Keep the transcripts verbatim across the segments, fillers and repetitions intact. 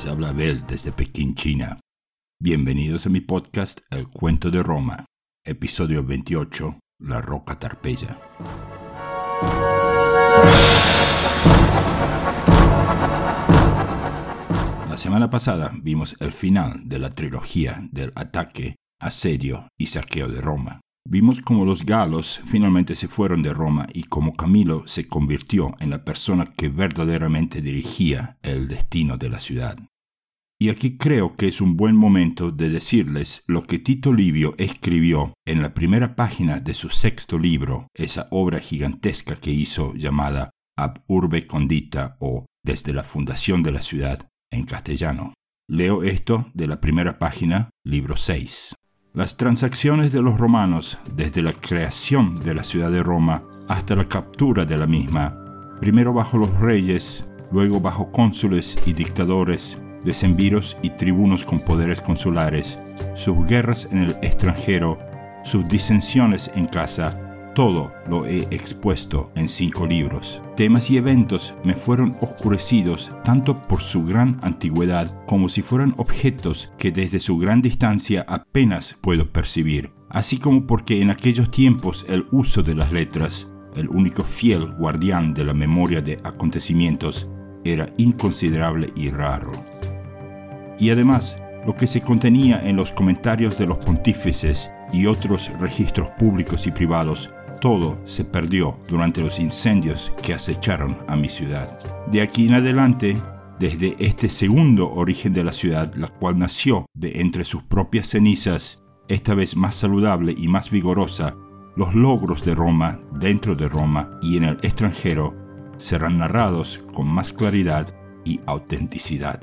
Les habla Abel desde Pekín, China. Bienvenidos a mi podcast El Cuento de Roma, episodio veintiocho, La Roca Tarpeya. La semana pasada vimos el final de la trilogía del ataque, asedio y saqueo de Roma. Vimos cómo los galos finalmente se fueron de Roma y cómo Camilo se convirtió en la persona que verdaderamente dirigía el destino de la ciudad. Y aquí creo que es un buen momento de decirles lo que Tito Livio escribió en la primera página de su sexto libro, esa obra gigantesca que hizo llamada Ab Urbe Condita o Desde la fundación de la ciudad en castellano. Leo esto de la primera página, libro seis. Las transacciones de los romanos, desde la creación de la ciudad de Roma hasta la captura de la misma, primero bajo los reyes, luego bajo cónsules y dictadores, decemviros y tribunos con poderes consulares, sus guerras en el extranjero, sus disensiones en casa, todo lo he expuesto en cinco libros. Temas y eventos me fueron oscurecidos tanto por su gran antigüedad como si fueran objetos que desde su gran distancia apenas puedo percibir, así como porque en aquellos tiempos el uso de las letras, el único fiel guardián de la memoria de acontecimientos, era inconsiderable y raro. Y además, lo que se contenía en los comentarios de los pontífices y otros registros públicos y privados, todo se perdió durante los incendios que acecharon a mi ciudad. De aquí en adelante, desde este segundo origen de la ciudad, la cual nació de entre sus propias cenizas, esta vez más saludable y más vigorosa, los logros de Roma, dentro de Roma y en el extranjero, serán narrados con más claridad y autenticidad.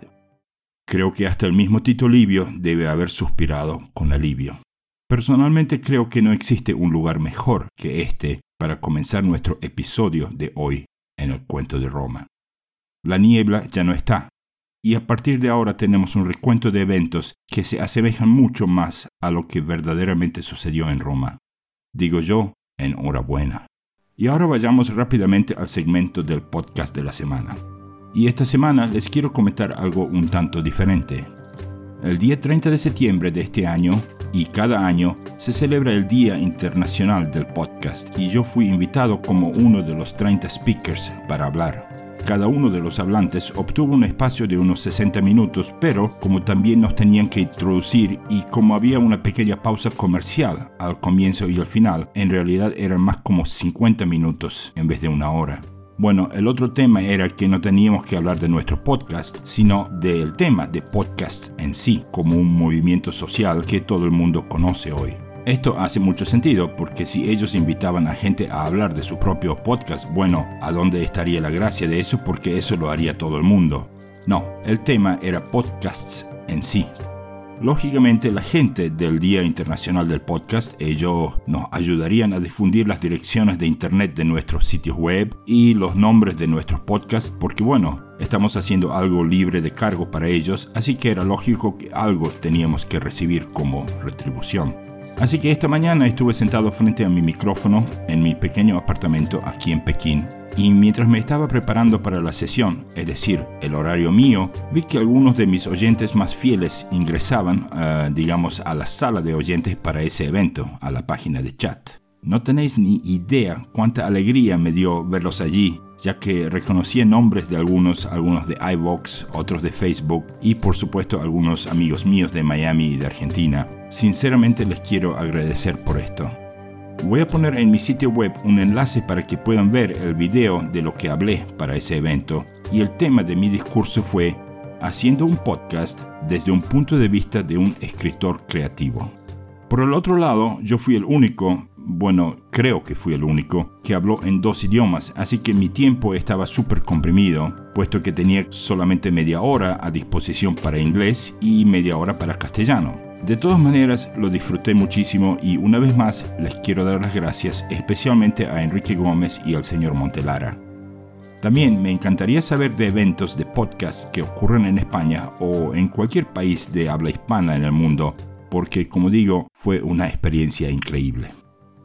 Creo que hasta el mismo Tito Livio debe haber suspirado con alivio. Personalmente creo que no existe un lugar mejor que este para comenzar nuestro episodio de hoy en el Cuento de Roma. La niebla ya no está, y a partir de ahora tenemos un recuento de eventos que se asemejan mucho más a lo que verdaderamente sucedió en Roma. Digo yo, enhorabuena. Y ahora vayamos rápidamente al segmento del podcast de la semana. Y esta semana les quiero comentar algo un tanto diferente. El día treinta de septiembre de este año, y cada año, se celebra el Día Internacional del Podcast y yo fui invitado como uno de los treinta speakers para hablar. Cada uno de los hablantes obtuvo un espacio de unos sesenta minutos, pero como también nos tenían que introducir y como había una pequeña pausa comercial al comienzo y al final, en realidad eran más como cincuenta minutos en vez de una hora. Bueno, el otro tema era que no teníamos que hablar de nuestro podcast, sino del tema de podcasts en sí, como un movimiento social que todo el mundo conoce hoy. Esto hace mucho sentido, porque si ellos invitaban a gente a hablar de su propio podcast, bueno, ¿a dónde estaría la gracia de eso? Porque eso lo haría todo el mundo. No, el tema era podcasts en sí. Lógicamente, la gente del Día Internacional del Podcast, ellos nos ayudarían a difundir las direcciones de internet de nuestros sitios web y los nombres de nuestros podcasts, porque bueno, estamos haciendo algo libre de cargo para ellos, así que era lógico que algo teníamos que recibir como retribución. Así que esta mañana estuve sentado frente a mi micrófono en mi pequeño apartamento aquí en Pekín. Y mientras me estaba preparando para la sesión, es decir, el horario mío, vi que algunos de mis oyentes más fieles ingresaban, uh, digamos, a la sala de oyentes para ese evento, a la página de chat. No tenéis ni idea cuánta alegría me dio verlos allí, ya que reconocí nombres de algunos, algunos de iVoox, otros de Facebook y por supuesto algunos amigos míos de Miami y de Argentina. Sinceramente les quiero agradecer por esto. Voy a poner en mi sitio web un enlace para que puedan ver el video de lo que hablé para ese evento, y el tema de mi discurso fue haciendo un podcast desde un punto de vista de un escritor creativo. Por el otro lado, yo fui el único, bueno, creo que fui el único, que habló en dos idiomas, así que mi tiempo estaba súper comprimido, puesto que tenía solamente media hora a disposición para inglés y media hora para castellano. De todas maneras, lo disfruté muchísimo y una vez más les quiero dar las gracias especialmente a Enrique Gómez y al señor Montelara. También me encantaría saber de eventos de podcast que ocurren en España o en cualquier país de habla hispana en el mundo, porque como digo, fue una experiencia increíble.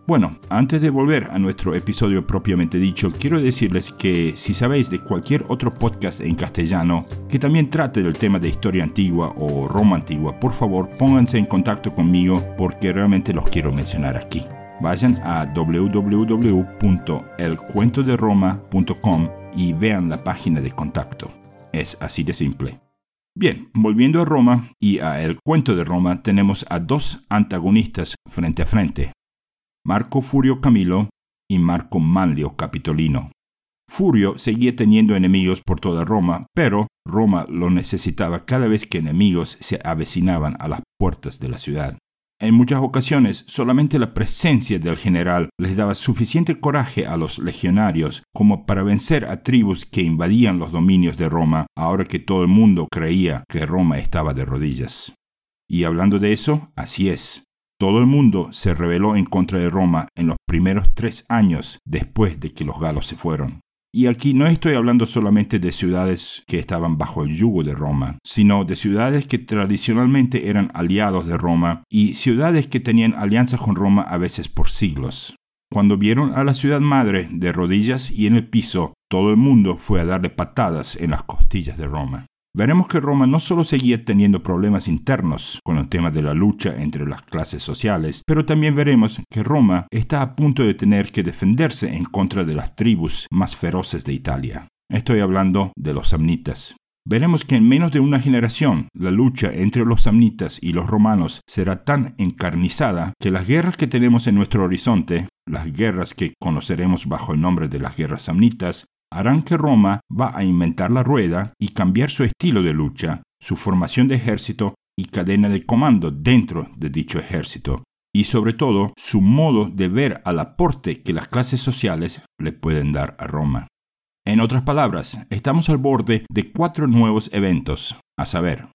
Bueno, antes de volver a nuestro episodio propiamente dicho, quiero decirles que si sabéis de cualquier otro podcast en castellano que también trate del tema de historia antigua o Roma antigua, por favor pónganse en contacto conmigo porque realmente los quiero mencionar aquí. Vayan a doble u doble u doble u punto el cuento de roma punto com y vean la página de contacto. Es así de simple. Bien, volviendo a Roma y a El Cuento de Roma, tenemos a dos antagonistas frente a frente. Marco Furio Camilo y Marco Manlio Capitolino. Furio seguía teniendo enemigos por toda Roma, pero Roma lo necesitaba cada vez que enemigos se avecinaban a las puertas de la ciudad. En muchas ocasiones, solamente la presencia del general les daba suficiente coraje a los legionarios como para vencer a tribus que invadían los dominios de Roma, ahora que todo el mundo creía que Roma estaba de rodillas. Y hablando de eso, así es. Todo el mundo se rebeló en contra de Roma en los primeros tres años después de que los galos se fueron. Y aquí no estoy hablando solamente de ciudades que estaban bajo el yugo de Roma, sino de ciudades que tradicionalmente eran aliados de Roma y ciudades que tenían alianzas con Roma a veces por siglos. Cuando vieron a la ciudad madre de rodillas y en el piso, todo el mundo fue a darle patadas en las costillas de Roma. Veremos que Roma no solo seguía teniendo problemas internos con el tema de la lucha entre las clases sociales, pero también veremos que Roma está a punto de tener que defenderse en contra de las tribus más feroces de Italia. Estoy hablando de los samnitas. Veremos que en menos de una generación, la lucha entre los samnitas y los romanos será tan encarnizada que las guerras que tenemos en nuestro horizonte, las guerras que conoceremos bajo el nombre de las guerras samnitas, harán que Roma va a inventar la rueda y cambiar su estilo de lucha, su formación de ejército y cadena de comando dentro de dicho ejército, y sobre todo su modo de ver al aporte que las clases sociales le pueden dar a Roma. En otras palabras, estamos al borde de cuatro nuevos eventos, a saber: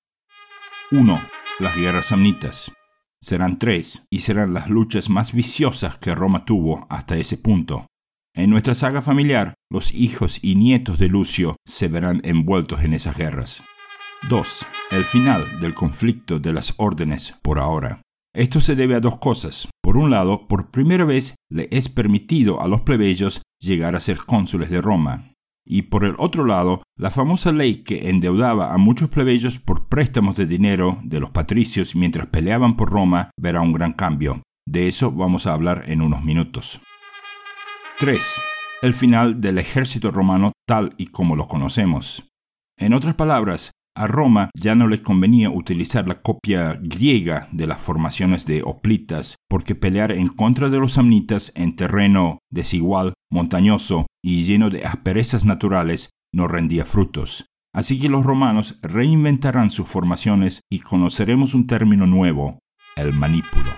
uno. Las guerras samnitas. Serán tres y serán las luchas más viciosas que Roma tuvo hasta ese punto. En nuestra saga familiar, los hijos y nietos de Lucio se verán envueltos en esas guerras. dos. El final del conflicto de las órdenes por ahora. Esto se debe a dos cosas. Por un lado, por primera vez le es permitido a los plebeyos llegar a ser cónsules de Roma. Y por el otro lado, la famosa ley que endeudaba a muchos plebeyos por préstamos de dinero de los patricios mientras peleaban por Roma verá un gran cambio. De eso vamos a hablar en unos minutos. tres. El final del ejército romano tal y como lo conocemos. En otras palabras, a Roma ya no le convenía utilizar la copia griega de las formaciones de hoplitas, porque pelear en contra de los samnitas en terreno desigual, montañoso y lleno de asperezas naturales no rendía frutos. Así que los romanos reinventarán sus formaciones y conoceremos un término nuevo, el manípulo.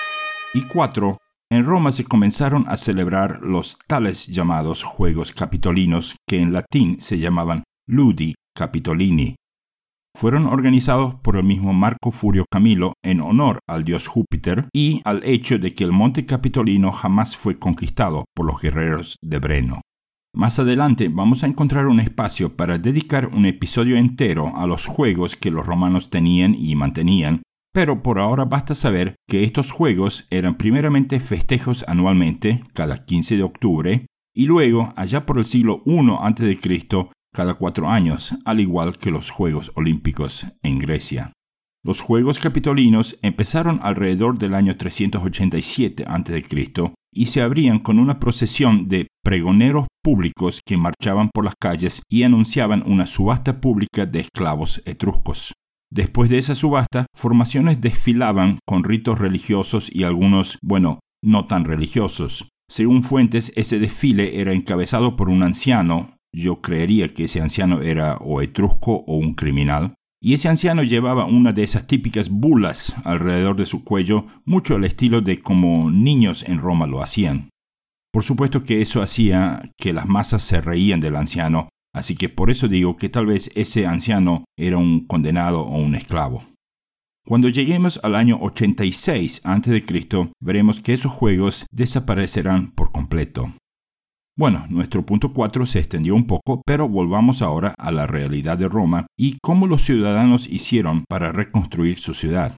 Y cuatro. En Roma se comenzaron a celebrar los tales llamados Juegos Capitolinos, que en latín se llamaban Ludi Capitolini. Fueron organizados por el mismo Marco Furio Camilo en honor al dios Júpiter y al hecho de que el monte Capitolino jamás fue conquistado por los guerreros de Breno. Más adelante vamos a encontrar un espacio para dedicar un episodio entero a los juegos que los romanos tenían y mantenían, pero por ahora basta saber que estos juegos eran primeramente festejos anualmente, cada quince de octubre, y luego, allá por el siglo primero antes de Cristo, cada cuatro años, al igual que los Juegos Olímpicos en Grecia. Los Juegos Capitolinos empezaron alrededor del año trescientos ochenta y siete antes de Cristo y se abrían con una procesión de pregoneros públicos que marchaban por las calles y anunciaban una subasta pública de esclavos etruscos. Después de esa subasta, formaciones desfilaban con ritos religiosos y algunos, bueno, no tan religiosos. Según fuentes, ese desfile era encabezado por un anciano. Yo creería que ese anciano era o etrusco o un criminal. Y ese anciano llevaba una de esas típicas bulas alrededor de su cuello, mucho al estilo de como niños en Roma lo hacían. Por supuesto que eso hacía que las masas se reían del anciano, así que por eso digo que tal vez ese anciano era un condenado o un esclavo. Cuando lleguemos al año ochenta y seis antes de Cristo, veremos que esos juegos desaparecerán por completo. Bueno, nuestro punto cuatro se extendió un poco, pero volvamos ahora a la realidad de Roma y cómo los ciudadanos hicieron para reconstruir su ciudad.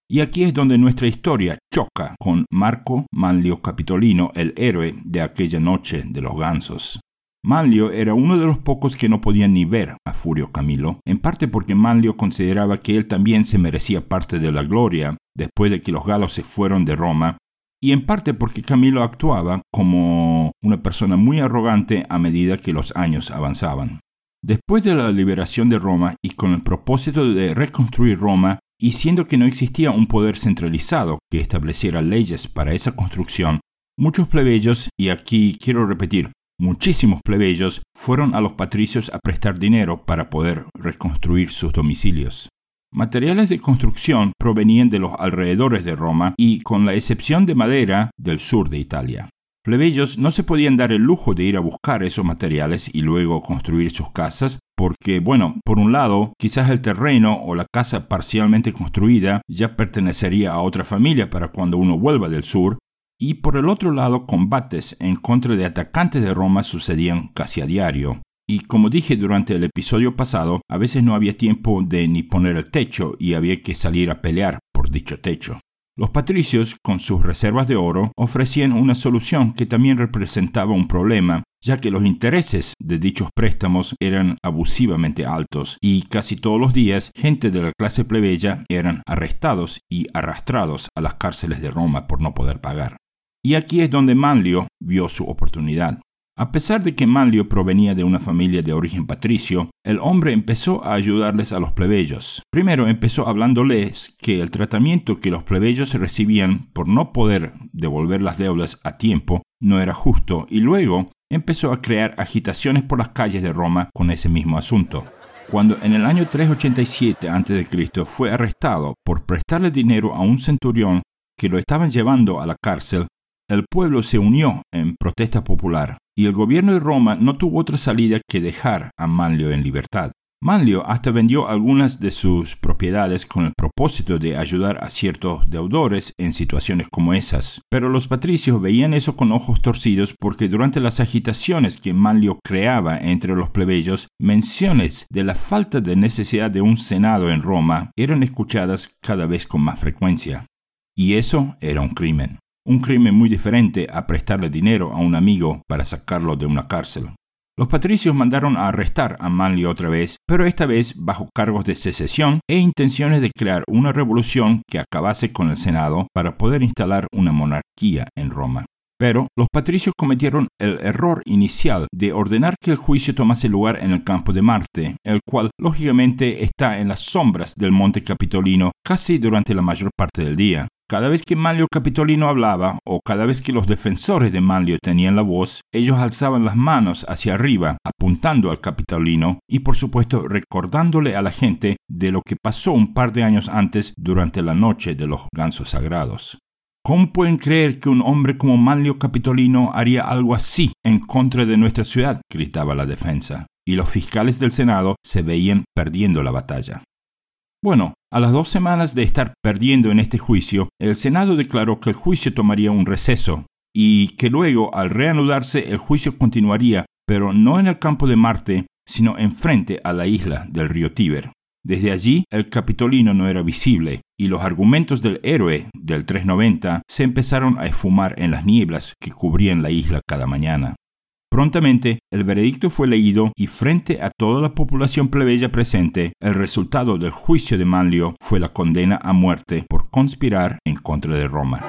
Y aquí es donde nuestra historia choca con Marco Manlio Capitolino, el héroe de aquella noche de los gansos. Manlio era uno de los pocos que no podían ni ver a Furio Camilo, en parte porque Manlio consideraba que él también se merecía parte de la gloria después de que los galos se fueron de Roma, y en parte porque Camilo actuaba como una persona muy arrogante a medida que los años avanzaban. Después de la liberación de Roma y con el propósito de reconstruir Roma, y siendo que no existía un poder centralizado que estableciera leyes para esa construcción, muchos plebeyos, y aquí quiero repetir, muchísimos plebeyos, fueron a los patricios a prestar dinero para poder reconstruir sus domicilios. Materiales de construcción provenían de los alrededores de Roma y, con la excepción de madera, del sur de Italia. Plebeyos no se podían dar el lujo de ir a buscar esos materiales y luego construir sus casas porque, bueno, por un lado, quizás el terreno o la casa parcialmente construida ya pertenecería a otra familia para cuando uno vuelva del sur, y por el otro lado, combates en contra de atacantes de Roma sucedían casi a diario. Y como dije durante el episodio pasado, a veces no había tiempo de ni poner el techo y había que salir a pelear por dicho techo. Los patricios, con sus reservas de oro, ofrecían una solución que también representaba un problema, ya que los intereses de dichos préstamos eran abusivamente altos y casi todos los días gente de la clase plebeya eran arrestados y arrastrados a las cárceles de Roma por no poder pagar. Y aquí es donde Manlio vio su oportunidad. A pesar de que Manlio provenía de una familia de origen patricio, el hombre empezó a ayudarles a los plebeyos. Primero empezó hablándoles que el tratamiento que los plebeyos recibían por no poder devolver las deudas a tiempo no era justo, y luego empezó a crear agitaciones por las calles de Roma con ese mismo asunto. Cuando en el año trescientos ochenta y siete antes de Cristo fue arrestado por prestarle dinero a un centurión que lo estaban llevando a la cárcel, el pueblo se unió en protesta popular y el gobierno de Roma no tuvo otra salida que dejar a Manlio en libertad. Manlio hasta vendió algunas de sus propiedades con el propósito de ayudar a ciertos deudores en situaciones como esas. Pero los patricios veían eso con ojos torcidos porque durante las agitaciones que Manlio creaba entre los plebeyos, menciones de la falta de necesidad de un senado en Roma eran escuchadas cada vez con más frecuencia. Y eso era un crimen. Un crimen muy diferente a prestarle dinero a un amigo para sacarlo de una cárcel. Los patricios mandaron a arrestar a Manlio otra vez, pero esta vez bajo cargos de secesión e intenciones de crear una revolución que acabase con el Senado para poder instalar una monarquía en Roma. Pero los patricios cometieron el error inicial de ordenar que el juicio tomase lugar en el campo de Marte, el cual lógicamente está en las sombras del Monte Capitolino casi durante la mayor parte del día. Cada vez que Manlio Capitolino hablaba o cada vez que los defensores de Manlio tenían la voz, ellos alzaban las manos hacia arriba, apuntando al Capitolino y por supuesto recordándole a la gente de lo que pasó un par de años antes durante la noche de los gansos sagrados. ¿Cómo pueden creer que un hombre como Manlio Capitolino haría algo así en contra de nuestra ciudad?, gritaba la defensa, y los fiscales del Senado se veían perdiendo la batalla. Bueno, a las dos semanas de estar perdiendo en este juicio, el Senado declaró que el juicio tomaría un receso y que luego, al reanudarse, el juicio continuaría, pero no en el campo de Marte, sino enfrente a la isla del río Tíber. Desde allí, el Capitolino no era visible y los argumentos del héroe del trescientos noventa se empezaron a esfumar en las nieblas que cubrían la isla cada mañana. Prontamente, el veredicto fue leído y frente a toda la población plebeya presente, el resultado del juicio de Manlio fue la condena a muerte por conspirar en contra de Roma.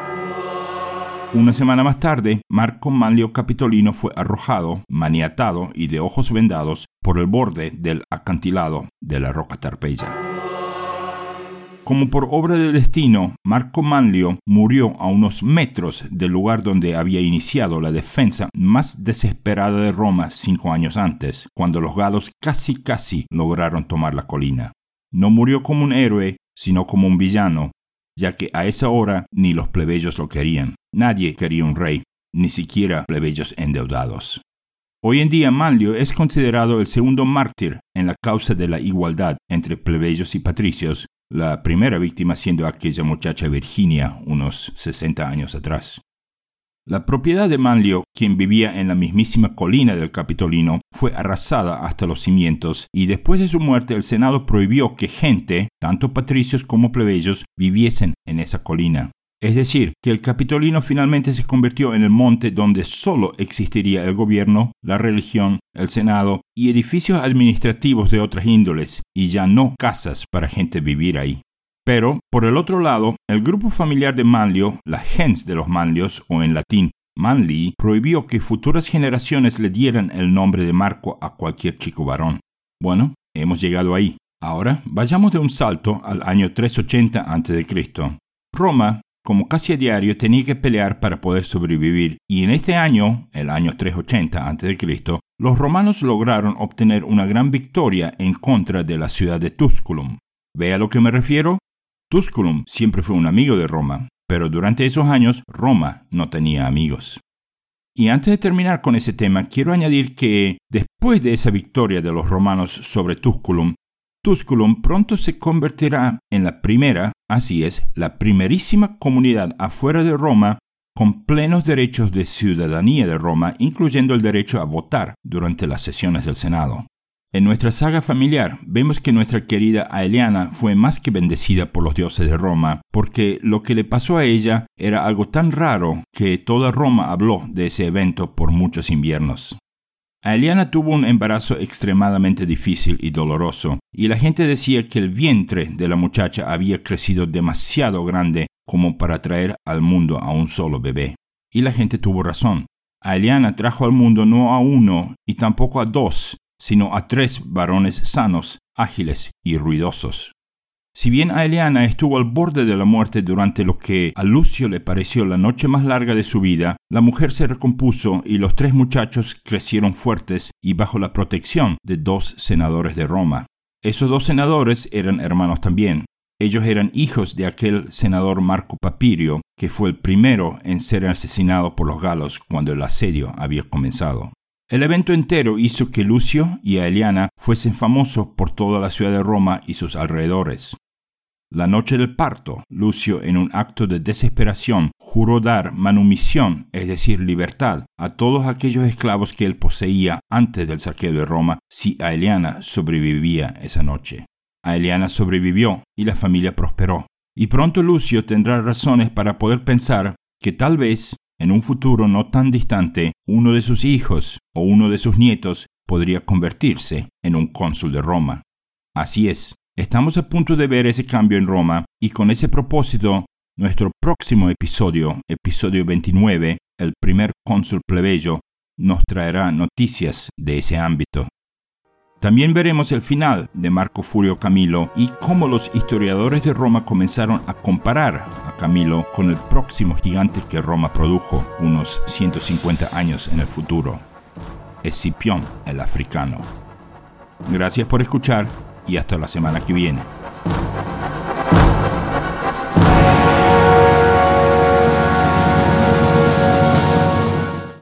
Una semana más tarde, Marco Manlio Capitolino fue arrojado, maniatado y de ojos vendados por el borde del acantilado de la roca Tarpeya. Como por obra del destino, Marco Manlio murió a unos metros del lugar donde había iniciado la defensa más desesperada de Roma cinco años antes, cuando los galos casi casi lograron tomar la colina. No murió como un héroe, sino como un villano, ya que a esa hora ni los plebeyos lo querían. Nadie quería un rey, ni siquiera plebeyos endeudados. Hoy en día Manlio es considerado el segundo mártir en la causa de la igualdad entre plebeyos y patricios, la primera víctima siendo aquella muchacha Virginia unos sesenta años atrás. La propiedad de Manlio, quien vivía en la mismísima colina del Capitolino, fue arrasada hasta los cimientos y después de su muerte el Senado prohibió que gente, tanto patricios como plebeyos, viviesen en esa colina. Es decir, que el Capitolino finalmente se convirtió en el monte donde solo existiría el gobierno, la religión, el Senado y edificios administrativos de otras índoles, y ya no casas para gente vivir ahí. Pero, por el otro lado, el grupo familiar de Manlio, la gens de los Manlios, o en latín Manlii, prohibió que futuras generaciones le dieran el nombre de Marco a cualquier chico varón. Bueno, hemos llegado ahí. Ahora, vayamos de un salto al año trescientos ochenta antes de Cristo. Roma, como casi a diario, tenía que pelear para poder sobrevivir, y en este año, el año trescientos ochenta antes de Cristo, los romanos lograron obtener una gran victoria en contra de la ciudad de Tusculum. ¿Ve a lo que me refiero? Tusculum siempre fue un amigo de Roma, pero durante esos años Roma no tenía amigos. Y antes de terminar con ese tema, quiero añadir que después de esa victoria de los romanos sobre Tusculum, Tusculum pronto se convertirá en la primera, así es, la primerísima comunidad afuera de Roma con plenos derechos de ciudadanía de Roma, incluyendo el derecho a votar durante las sesiones del Senado. En nuestra saga familiar vemos que nuestra querida Aeliana fue más que bendecida por los dioses de Roma, porque lo que le pasó a ella era algo tan raro que toda Roma habló de ese evento por muchos inviernos. Aeliana tuvo un embarazo extremadamente difícil y doloroso, y la gente decía que el vientre de la muchacha había crecido demasiado grande como para traer al mundo a un solo bebé. Y la gente tuvo razón. Aeliana trajo al mundo no a uno y tampoco a dos, sino a tres varones sanos, ágiles y ruidosos. Si bien Aeliana estuvo al borde de la muerte durante lo que a Lucio le pareció la noche más larga de su vida, la mujer se recompuso y los tres muchachos crecieron fuertes y bajo la protección de dos senadores de Roma. Esos dos senadores eran hermanos también. Ellos eran hijos de aquel senador Marco Papirio, que fue el primero en ser asesinado por los galos cuando el asedio había comenzado. El evento entero hizo que Lucio y Aeliana fuesen famosos por toda la ciudad de Roma y sus alrededores. La noche del parto, Lucio, en un acto de desesperación, juró dar manumisión, es decir, libertad, a todos aquellos esclavos que él poseía antes del saqueo de Roma si Aeliana sobrevivía esa noche. Aeliana sobrevivió y la familia prosperó. Y pronto Lucio tendrá razones para poder pensar que tal vez, en un futuro no tan distante, uno de sus hijos o uno de sus nietos podría convertirse en un cónsul de Roma. Así es, estamos a punto de ver ese cambio en Roma y con ese propósito, nuestro próximo episodio, episodio veintinueve, el primer cónsul plebeyo, nos traerá noticias de ese ámbito. También veremos el final de Marco Fulio Camilo y cómo los historiadores de Roma comenzaron a comparar a Camilo con el próximo gigante que Roma produjo unos ciento cincuenta años en el futuro, Escipión el africano. Gracias por escuchar y hasta la semana que viene.